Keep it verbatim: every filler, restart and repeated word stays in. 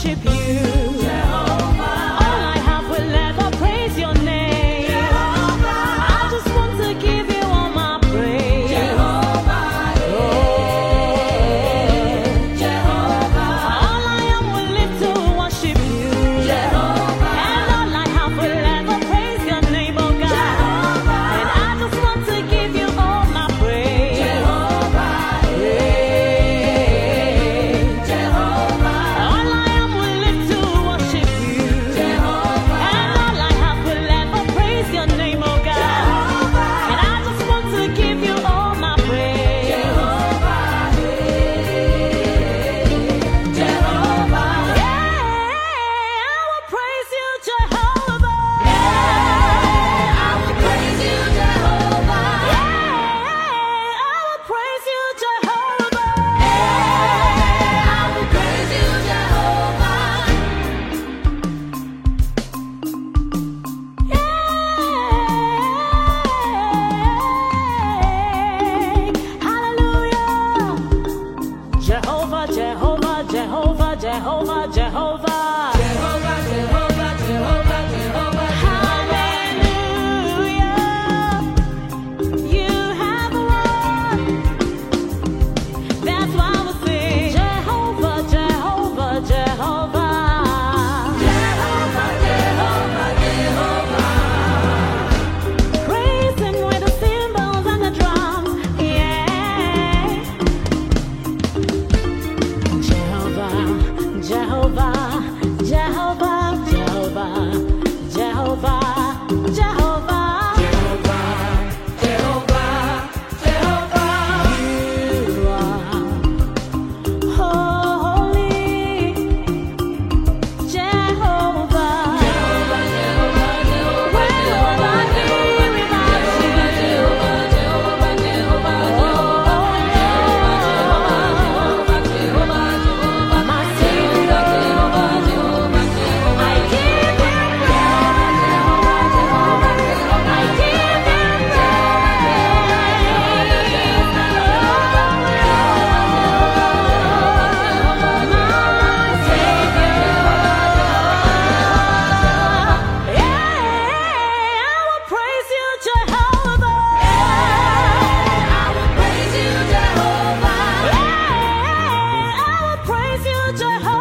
worship you. Jehovah. All I have will ever praise your name. Jehovah. I just want to give you all my praise. Jehovah. Oh, Jehovah. All I am will live to worship you. Jehovah. And all I have will ever praise your name, oh God. Jehovah. And I just want to give you all my praise. Jehovah. Yeah. Jehovah. All I am will live to worship you. Jehovah. And all I have will ever praise your name, oh God. Jehovah. And I just want to give you all my praise. Jehovah. Jehovah. Yeah, I will praise you, Jehovah. Yeah, I will praise you, Jehovah. Yeah, I will praise you, Jehovah. Yeah, I will praise you, Jehovah. Yeah, hallelujah. Jehovah, Jehovah, Jehovah, Jehovah, Jehovah. Jehovah, Jehovah, Jehovah, Jehovah. Hallelujah. You have won. That's why we sing Jehovah, Jehovah, Jehovah. Jehovah, Jehovah, Jehovah. Praising with the cymbals and the drums. Yeah. Jehovah, Jehovah, Jehovah, Jehovah, Jehovah, Jehovah. Jehovah, Jehovah, you are holy. Jehovah, Jehovah, Jehovah, where would I be without you? Jehovah, Jehovah, Jehovah, Jehovah, Jehovah, my Savior. I give you praise. I give you Jehovah.